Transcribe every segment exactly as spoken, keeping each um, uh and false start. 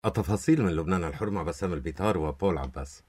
التفاصيل من لبنان الحر مع بسام البيطار وبول عباس.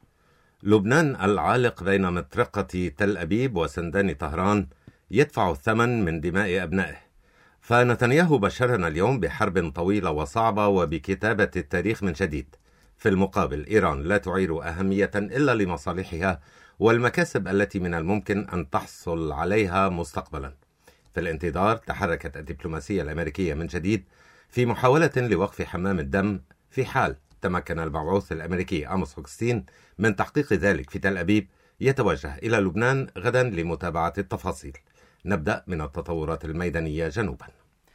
لبنان العالق بين مطرقة تل أبيب وسندان طهران يدفع الثمن من دماء أبنائه، فنتنياهو بشرنا اليوم بحرب طويلة وصعبة وبكتابة التاريخ من جديد. في المقابل إيران لا تعير أهمية إلا لمصالحها والمكاسب التي من الممكن أن تحصل عليها مستقبلا. في الانتظار تحركت الدبلوماسية الأمريكية من جديد في محاولة لوقف حمام الدم، في حال تمكن المبعوث الأمريكي آموس هوكستين من تحقيق ذلك في تل أبيب. يتوجه إلى لبنان غدا لمتابعة التفاصيل. نبدأ من التطورات الميدانية جنوبا.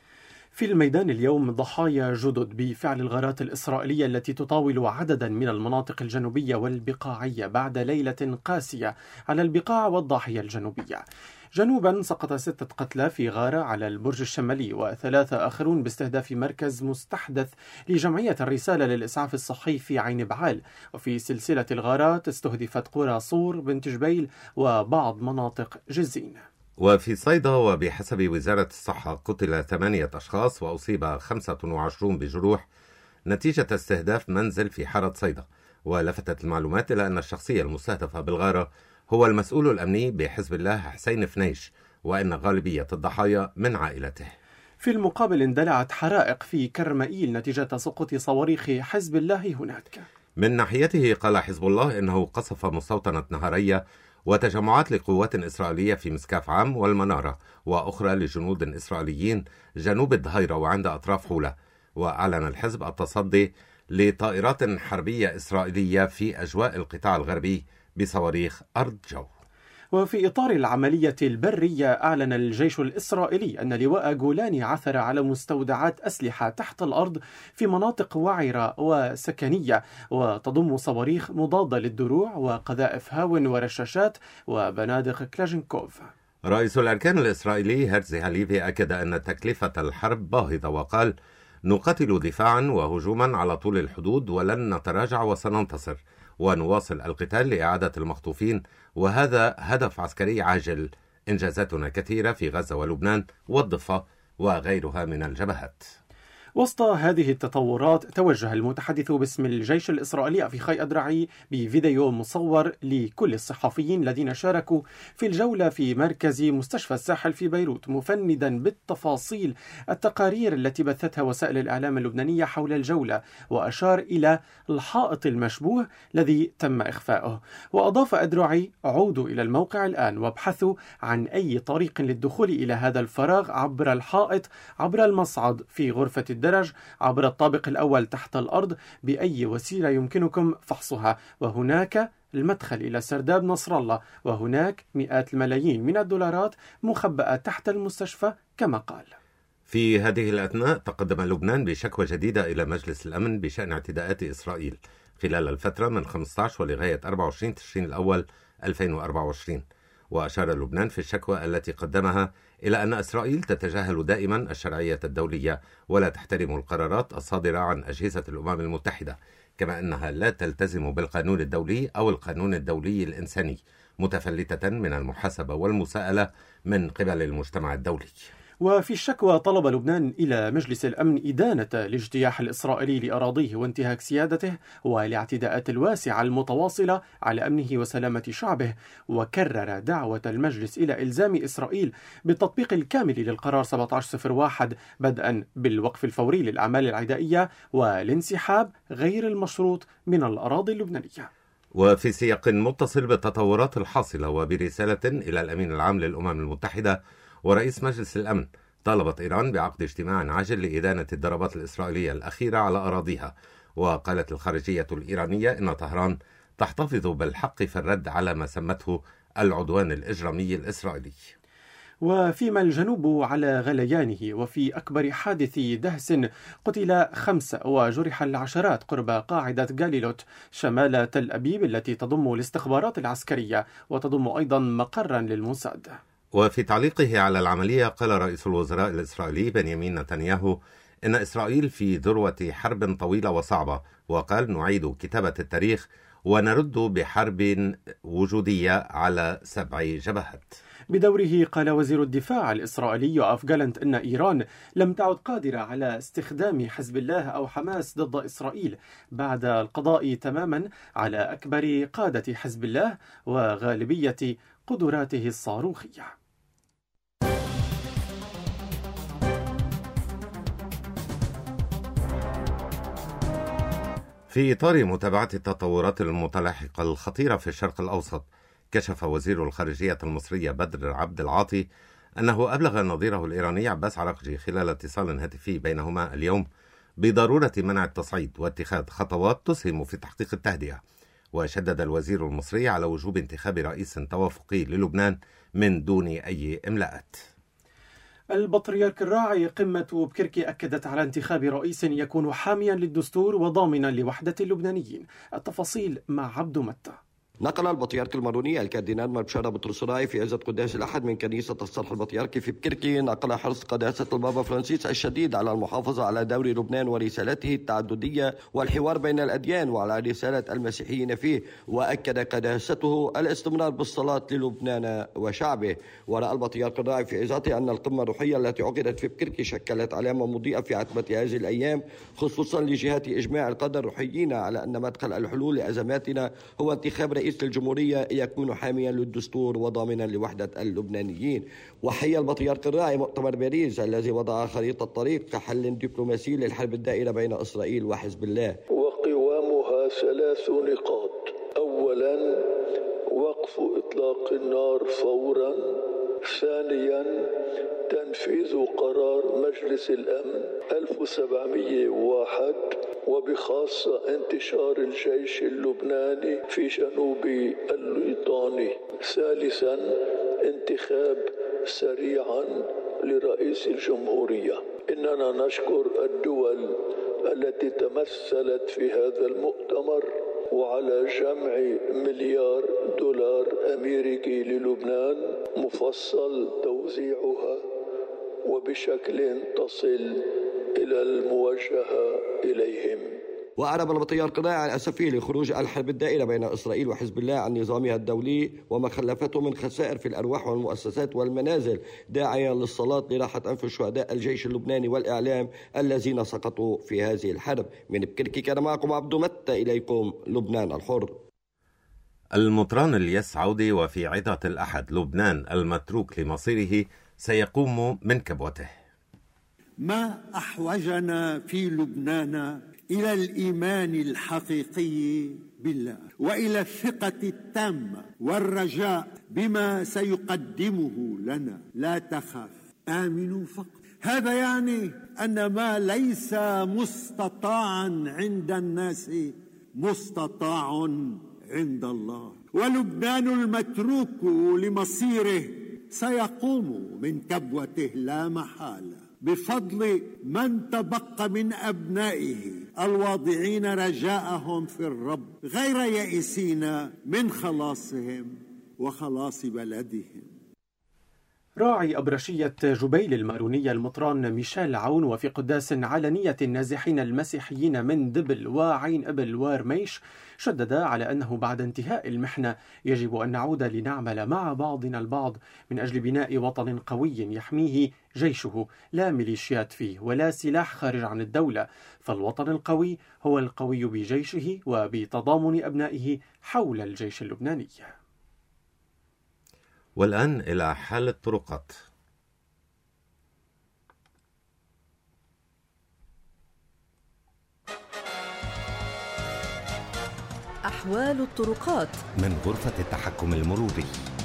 في الميدان اليوم ضحايا جدد بفعل الغارات الإسرائيلية التي تطاول عددا من المناطق الجنوبية والبقاعية بعد ليلة قاسية على البقاع والضاحية الجنوبية. جنوبا سقط ستة قتلى في غارة على البرج الشمالي وثلاثة آخرون باستهداف مركز مستحدث لجمعية الرسالة للإسعاف الصحي في عين بعال. وفي سلسلة الغارات استهدفت قرى صور بنت جبيل وبعض مناطق جزين. وفي صيدا وبحسب وزارة الصحة قتل ثمانية أشخاص وأصيب خمسة وعشرون بجروح نتيجة استهداف منزل في حارة صيدا. ولفتت المعلومات إلى أن الشخصية المستهدفة بالغارة هو المسؤول الأمني بحزب الله حسين فنيش، وأن غالبية الضحايا من عائلته. في المقابل اندلعت حرائق في كرمائيل نتيجة سقوط صواريخ حزب الله هناك. من ناحيته قال حزب الله إنه قصف مستوطنة نهرية وتجمعات لقوات إسرائيلية في مسكاف عام والمنارة، وأخرى لجنود إسرائيليين جنوب الظهيرة وعند أطراف حولة. وأعلن الحزب التصدي لطائرات حربية إسرائيلية في أجواء القطاع الغربي بصواريخ أرض جو. وفي إطار العملية البرية أعلن الجيش الإسرائيلي أن لواء جولاني عثر على مستودعات أسلحة تحت الأرض في مناطق وعرة وسكنية، وتضم صواريخ مضادة للدروع وقذائف هاون ورشاشات وبنادق كلاشينكوف. رئيس الأركان الإسرائيلي هرزي هاليفي أكد أن تكلفة الحرب باهظة، وقال: نقاتل دفاعا وهجوما على طول الحدود ولن نتراجع وسننتصر، ونواصل القتال لإعادة المخطوفين، وهذا هدف عسكري عاجل. إنجازاتنا كثيرة في غزة ولبنان والضفة وغيرها من الجبهات. وسط هذه التطورات توجه المتحدث باسم الجيش الإسرائيلي أفيخاي أدرعي بفيديو مصور لكل الصحفيين الذين شاركوا في الجولة في مركز مستشفى الساحل في بيروت، مفندا بالتفاصيل التقارير التي بثتها وسائل الإعلام اللبنانية حول الجولة، وأشار إلى الحائط المشبوه الذي تم إخفاؤه. وأضاف أدرعي: عودوا إلى الموقع الآن وابحثوا عن أي طريق للدخول إلى هذا الفراغ عبر الحائط، عبر المصعد في غرفة الدرج، عبر الطابق الأول تحت الأرض، بأي وسيلة يمكنكم فحصها. وهناك المدخل إلى سرداب نصر الله، وهناك مئات الملايين من الدولارات مخبأة تحت المستشفى كما قال. في هذه الأثناء تقدم لبنان بشكوى جديدة إلى مجلس الأمن بشأن اعتداءات إسرائيل خلال الفترة من خمسة عشر ولغاية أربعة وعشرين تشرين الأول ألفين وأربعة وعشرين. وأشار لبنان في الشكوى التي قدمها إلى أن إسرائيل تتجاهل دائما الشرعية الدولية ولا تحترم القرارات الصادرة عن أجهزة الأمم المتحدة، كما أنها لا تلتزم بالقانون الدولي أو القانون الدولي الإنساني، متفلتة من المحاسبة والمساءلة من قبل المجتمع الدولي. وفي الشكوى طلب لبنان إلى مجلس الأمن إدانة الاجتياح الإسرائيلي لأراضيه وانتهاك سيادته والاعتداءات الواسعة المتواصلة على أمنه وسلامة شعبه، وكرر دعوة المجلس إلى إلزام إسرائيل بالتطبيق الكامل للقرار سبعة عشر صفر واحد، بدءا بالوقف الفوري للأعمال العدائية والانسحاب غير المشروط من الأراضي اللبنانية. وفي سياق متصل بالتطورات الحاصلة وبرسالة إلى الأمين العام للأمم المتحدة ورئيس مجلس الأمن، طالبت إيران بعقد اجتماع عاجل لإدانة الضربات الإسرائيلية الأخيرة على أراضيها. وقالت الخارجية الإيرانية إن طهران تحتفظ بالحق في الرد على ما سمته العدوان الإجرامي الإسرائيلي. وفيما الجنوب على غليانه، وفي أكبر حادث دهس قتل خمسة وجرح العشرات قرب قاعدة غاليلوت شمال تل أبيب التي تضم الاستخبارات العسكرية وتضم أيضا مقرا للموساد. وفي تعليقه على العملية قال رئيس الوزراء الإسرائيلي بنيامين نتنياهو إن إسرائيل في ذروة حرب طويلة وصعبة، وقال: نعيد كتابة التاريخ ونرد بحرب وجودية على سبع جبهات. بدوره قال وزير الدفاع الإسرائيلي يوآف جالنت أن إيران لم تعد قادرة على استخدام حزب الله أو حماس ضد إسرائيل بعد القضاء تماما على أكبر قادة حزب الله وغالبية قدراته الصاروخية. في إطار متابعة التطورات المتلاحقة الخطيرة في الشرق الأوسط، كشف وزير الخارجية المصرية بدر عبد العاطي أنه أبلغ نظيره الإيراني عباس عراقجي خلال اتصال هاتفي بينهما اليوم بضرورة منع التصعيد واتخاذ خطوات تسهم في تحقيق التهدئة. وشدد الوزير المصري على وجوب انتخاب رئيس توافقي للبنان من دون أي إملاءات. البطريرك الراعي قمة بكركي أكدت على انتخاب رئيس يكون حاميا للدستور وضامنا لوحدة اللبنانيين. التفاصيل مع عبد متى. نقل البطريرك الماروني الكاردينال مارشال بطرس راي في عزة قداس الأحد من كنيسة الصرح البطريركي في بكركي نقل حرص قداسة البابا فرانسيس الشديد على المحافظة على دور لبنان ورسالته التعددية والحوار بين الأديان وعلى رسالة المسيحيين فيه، وأكد قداسته الاستمرار بالصلاة للبنان وشعبه. ورأى البطريرك الراعي في عزته أن القمة الروحية التي عقدت في بكركي شكلت علامة مضيئة في عتمة هذه الأيام، خصوصا لجهات إجماع القادة الروحيين على أن مدخل الحلول لأزماتنا هو انتخاب رئيس رئيس الجمهورية يكون حاميا للدستور وضامنا لوحدة اللبنانيين. وحيا البطريرك الراعي مؤتمر باريس الذي وضع خريطة الطريق كحل دبلوماسي للحرب الدائرة بين إسرائيل وحزب الله، وقوامها ثلاث نقاط. أولا، وقف إطلاق النار فورا. ثانيا، تنفيذ قرار مجلس الأمن ألف وسبعمئة وواحد وبخاصة انتشار الجيش اللبناني في جنوب الليطاني. ثالثا، انتخاب سريعا لرئيس الجمهورية. إننا نشكر الدول التي تمثلت في هذا المؤتمر وعلى جمع مليار دولار أمريكي للبنان مفصل توزيعها وبشكل تصل إلى الموجهة إليهم. وأعرب البطريرك الراعي الأسفي لخروج الحرب الدائرة بين إسرائيل وحزب الله عن نظامها الدولي وما خلفته من خسائر في الأرواح والمؤسسات والمنازل، داعيا للصلاة لراحة أنف شهداء الجيش اللبناني والإعلام الذين سقطوا في هذه الحرب. من بكركي كان معكم عبد متى، إليكم لبنان الحر. المطران الياس عودي وفي عظة الأحد لبنان المتروك لمصيره سيقوم من كبوته. ما أحوجنا في لبنان إلى الإيمان الحقيقي بالله وإلى الثقة التامة والرجاء بما سيقدمه لنا. لا تخف، آمنوا فقط. هذا يعني أن ما ليس مستطاعا عند الناس مستطاع عند الله، ولبنان المتروك لمصيره سيقوم من كبوته لا محالة بفضل من تبقى من أبنائه الواضعين رجاءهم في الرب غير يائسين من خلاصهم وخلاص بلدهم. راعي أبرشية جبيل المارونية المطران ميشيل عون وفي قداس على نية النازحين المسيحيين من دبل وعين أبل ورميش شدد على أنه بعد انتهاء المحنة يجب أن نعود لنعمل مع بعضنا البعض من أجل بناء وطن قوي يحميه جيشه، لا ميليشيات فيه ولا سلاح خارج عن الدولة، فالوطن القوي هو القوي بجيشه وبتضامن أبنائه حول الجيش اللبناني. والآن إلى حال الطرقات. أحوال الطرقات من غرفة التحكم المروري.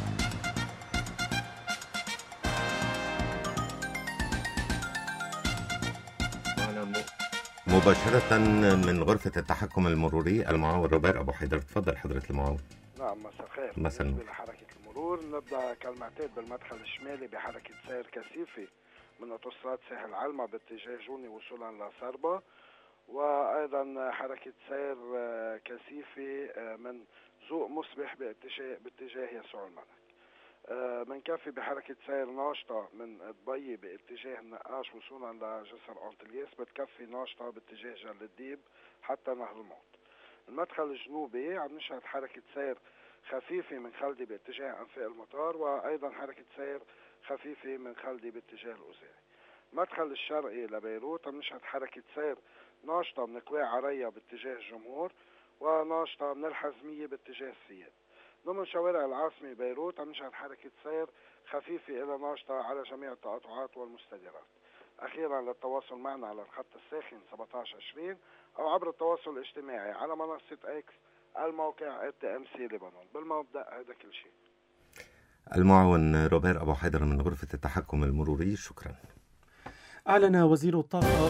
مباشرة من غرفة التحكم المروري المعاون روبير أبو حيدر. تفضل حضرة المعاون. نعم، مساء الخير. مساء بالنسبة لحركة المرور نبدأ كالمعتاد بالمدخل الشمالي بحركة سير كثيفة من أوتوستراد ساحل علمة باتجاه جوني وصولا لصربة، وأيضا حركة سير كثيفة من ذوق مصبح باتجاه باتجاه يسوع الملك. منكفي بحركة سير ناشطة من دبي باتجاه النقاش وصولا لجسر أنطلياس، بتكفي ناشطة باتجاه جل الديب حتى نهر الموت. المدخل الجنوبي عم نشهد حركة سير خفيفة من خلدي باتجاه أنفاق المطار، وأيضا حركة سير خفيفة من خلدي باتجاه الأوزاعي. المدخل الشرقي لبيروت عم نشهد حركة سير ناشطة من كواع عريا باتجاه الجمهور، وناشطة من الحزمية باتجاه السياد. ضمن شوارع العاصمة بيروت عم نشهد حركة سير خفيفة إلى ناشطة على جميع التقاطعات والمستديرات. أخيرا للتواصل معنا على الخط الساخن سبعة عشر عشرين أو عبر التواصل الاجتماعي على منصة إكس الموقع تي إم سي لبنان. بالمبدأ هذا كل شيء. المعاون روبير أبو حيدر من غرفة التحكم المروري، شكرا. أعلن وزير الطاقة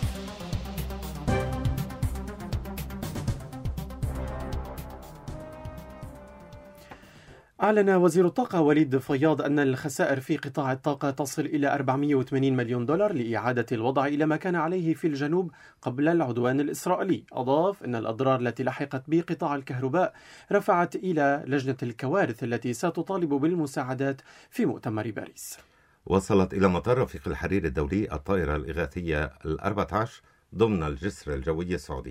أعلن وزير الطاقة وليد فياض أن الخسائر في قطاع الطاقة تصل إلى أربعمئة وثمانين مليون دولار لإعادة الوضع إلى ما كان عليه في الجنوب قبل العدوان الإسرائيلي. أضاف أن الأضرار التي لحقت بقطاع الكهرباء رفعت إلى لجنة الكوارث التي ستطالب بالمساعدات في مؤتمر باريس. وصلت إلى مطار رفيق الحرير الدولي الطائرة الإغاثية الأربعة عشر ضمن الجسر الجوي السعودي.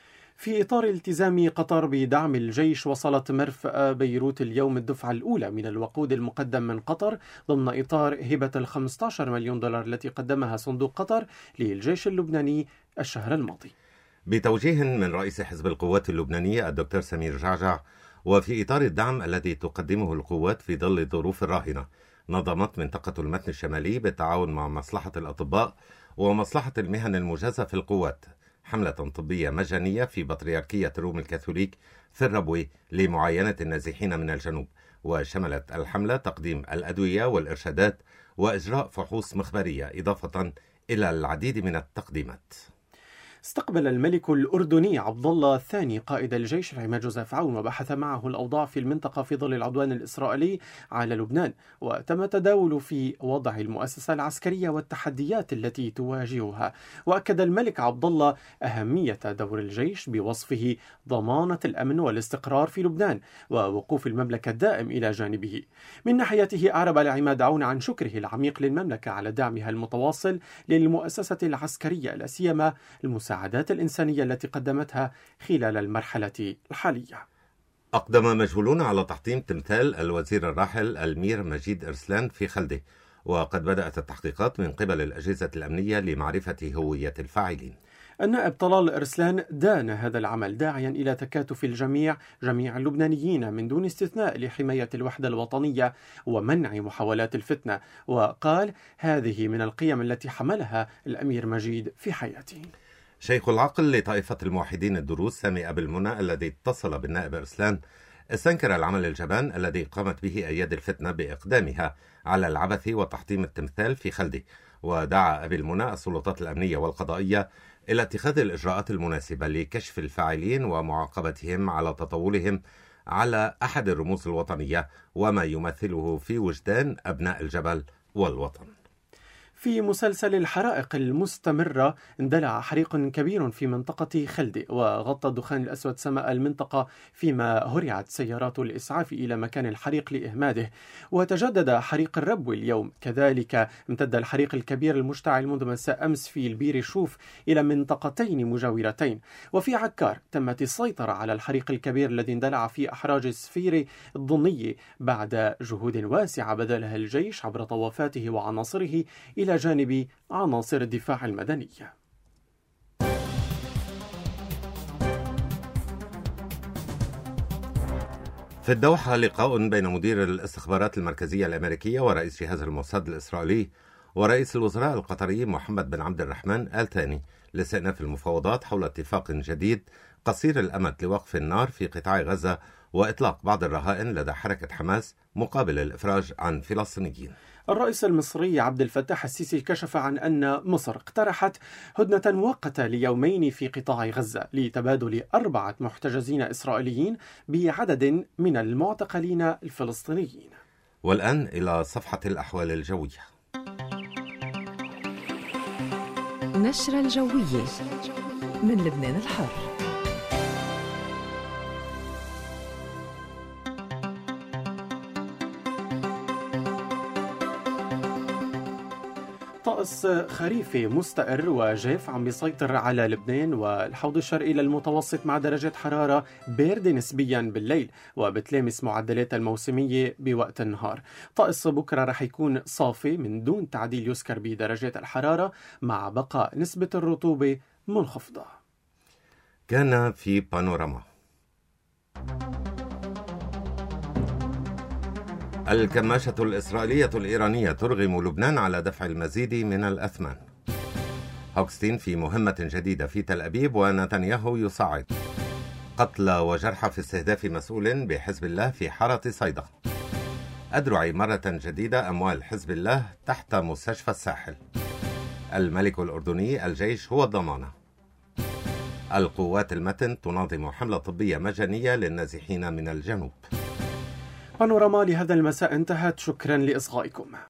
في إطار التزام قطر بدعم الجيش، وصلت مرفأ بيروت اليوم الدفعة الأولى من الوقود المقدم من قطر ضمن إطار هبة ال خمسة عشر مليون دولار التي قدمها صندوق قطر للجيش اللبناني الشهر الماضي بتوجيه من رئيس حزب القوات اللبنانية الدكتور سمير جعجع. وفي إطار الدعم الذي تقدمه القوات في ظل الظروف الراهنة، نظمت منطقة المتن الشمالي بالتعاون مع مصلحة الأطباء ومصلحة المهن المجازة في القوات حملة طبية مجانية في بطريركية روم الكاثوليك في الربوي لمعاينة النازحين من الجنوب. وشملت الحملة تقديم الأدوية والإرشادات وإجراء فحوص مخبرية، إضافة إلى العديد من التقديمات. استقبل الملك الأردني عبد الله الثاني قائد الجيش العماد جوزيف عون، وبحث معه الأوضاع في المنطقة في ظل العدوان الإسرائيلي على لبنان، وتم التداول في وضع المؤسسة العسكرية والتحديات التي تواجهها. وأكد الملك عبد الله أهمية دور الجيش بوصفه ضمانة الأمن والاستقرار في لبنان ووقوف المملكة الدائم إلى جانبه. من ناحيته أعرب العماد عون عن شكره العميق للمملكة على دعمها المتواصل للمؤسسة العسكرية، لا سيما المساعدة المساعدات الإنسانية التي قدمتها خلال المرحلة الحالية. أقدم مجهولون على تحطيم تمثال الوزير الراحل المير مجيد إرسلان في خلده، وقد بدأت التحقيقات من قبل الأجهزة الأمنية لمعرفة هوية الفاعلين. النائب طلال إرسلان دان هذا العمل، داعيا إلى تكاتف الجميع جميع اللبنانيين من دون استثناء لحماية الوحدة الوطنية ومنع محاولات الفتنة، وقال هذه من القيم التي حملها الأمير مجيد في حياته. شيخ العقل لطائفة الموحدين الدروز سامي أبي المنى الذي اتصل بالنائب إرسلان استنكر العمل الجبان الذي قامت به أياد الفتنة بإقدامها على العبث وتحطيم التمثال في خلده، ودعا أبي المنى السلطات الأمنية والقضائية إلى اتخاذ الإجراءات المناسبة لكشف الفاعلين ومعاقبتهم على تطاولهم على أحد الرموز الوطنية وما يمثله في وجدان أبناء الجبل والوطن. في مسلسل الحرائق المستمرة اندلع حريق كبير في منطقة خلدة، وغطى الدخان الأسود سماء المنطقة، فيما هرعت سيارات الإسعاف إلى مكان الحريق لإهماده. وتجدد حريق الربوي اليوم، كذلك امتد الحريق الكبير المشتعل منذ مساء أمس في البير شوف إلى منطقتين مجاورتين. وفي عكار تمت السيطرة على الحريق الكبير الذي اندلع في أحراج السفير الضنية بعد جهود واسعة بذلها الجيش عبر طوافاته وعناصره إلى جانب عناصر الدفاع المدني. في الدوحة لقاء بين مدير الاستخبارات المركزية الأمريكية ورئيس جهاز الموساد الإسرائيلي ورئيس الوزراء القطري محمد بن عبد الرحمن آل ثاني لاستئناف المفاوضات حول اتفاق جديد قصير الأمد لوقف النار في قطاع غزة وإطلاق بعض الرهائن لدى حركة حماس مقابل الإفراج عن فلسطينيين. الرئيس المصري عبد الفتاح السيسي كشف عن أن مصر اقترحت هدنة مؤقتة ليومين في قطاع غزة لتبادل أربعة محتجزين إسرائيليين بعدد من المعتقلين الفلسطينيين. والآن إلى صفحة الأحوال الجوية. نشرة الجوية من لبنان الحر. طقس طقس خريفي مستقر وجاف عم بيسيطر على لبنان والحوض الشرقي للمتوسط مع درجات حرارة باردة نسبيا بالليل وبتلامس معدلات الموسمية بوقت النهار. طقس بكرة رح يكون صافي من دون تعديل يذكر بدرجات الحرارة مع بقاء نسبة الرطوبة منخفضة. كان في بانوراما. الكماشة الإسرائيلية الإيرانية ترغم لبنان على دفع المزيد من الأثمان. هوكستين في مهمة جديدة في تل أبيب ونتنياهو يصعد. قتلى وجرحى في استهداف مسؤول بحزب الله في حارة صيدا. أدرعي مرة جديدة أموال حزب الله تحت مستشفى الساحل. الملك الأردني الجيش هو الضمانة. القوات المتن تنظم حملة طبية مجانية للنازحين من الجنوب. بانوراما لهذا المساء انتهت. شكرا لإصغائكم.